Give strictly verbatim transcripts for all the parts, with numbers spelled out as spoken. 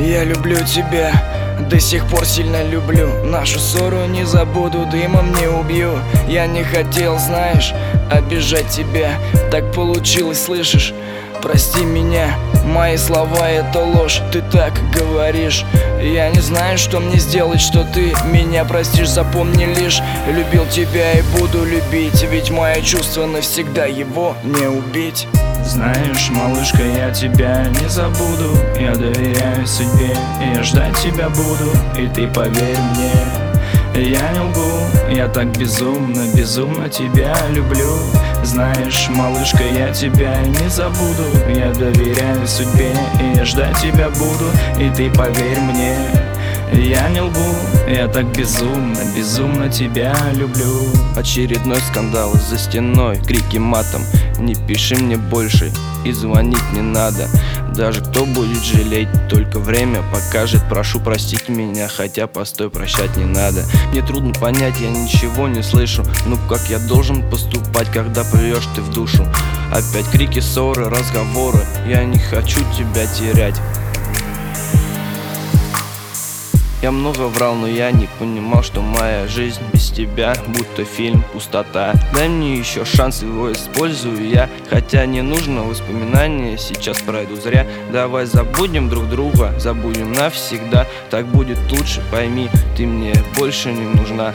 Я люблю тебя, до сих пор сильно люблю. Нашу ссору не забуду, дымом не убью. Я не хотел, знаешь, обижать тебя. Так получилось, слышишь? Прости меня, мои слова это ложь. Ты так говоришь. Я не знаю, что мне сделать, что ты меня простишь. Запомни лишь, любил тебя и буду любить. Ведь мое чувство навсегда, его не убить. Знаешь, малышка, я тебя не забуду. Я доверяю судьбе, и я ждать тебя буду. И ты поверь мне, я не лгу. Я так безумно, безумно тебя люблю. Знаешь, малышка, я тебя не забуду. Я доверяю судьбе, и я ждать тебя буду. И ты поверь мне, я не лгу. Я так безумно, безумно тебя люблю. Очередной скандал за стеной, крики матом. Не пиши мне больше и звонить не надо. Даже кто будет жалеть, только время покажет. Прошу простить меня, хотя постой, прощать не надо. Мне трудно понять, я ничего не слышу. Ну как я должен поступать, когда плюешь ты в душу? Опять крики, ссоры, разговоры. Я не хочу тебя терять. Я много врал, но я не понимал, что моя жизнь без тебя будто фильм пустота. Дай мне еще шанс, его использую я. Хотя не нужно, воспоминания сейчас пройдут зря. Давай забудем друг друга, забудем навсегда. Так будет лучше, пойми, ты мне больше не нужна.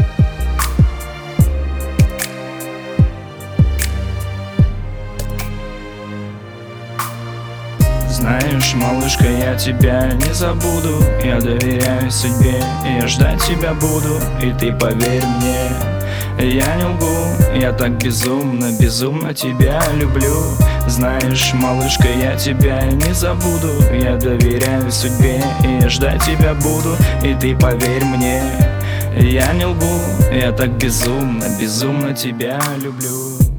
Знаешь, малышка, я тебя не забуду. Я доверяю судьбе, и я ждать тебя буду. И ты поверь мне, я не лгу. Я так безумно, безумно тебя люблю. Знаешь, малышка, я тебя не забуду. Я доверяю судьбе, и я ждать тебя буду. И ты поверь мне, я не лгу. Я так безумно, безумно тебя люблю.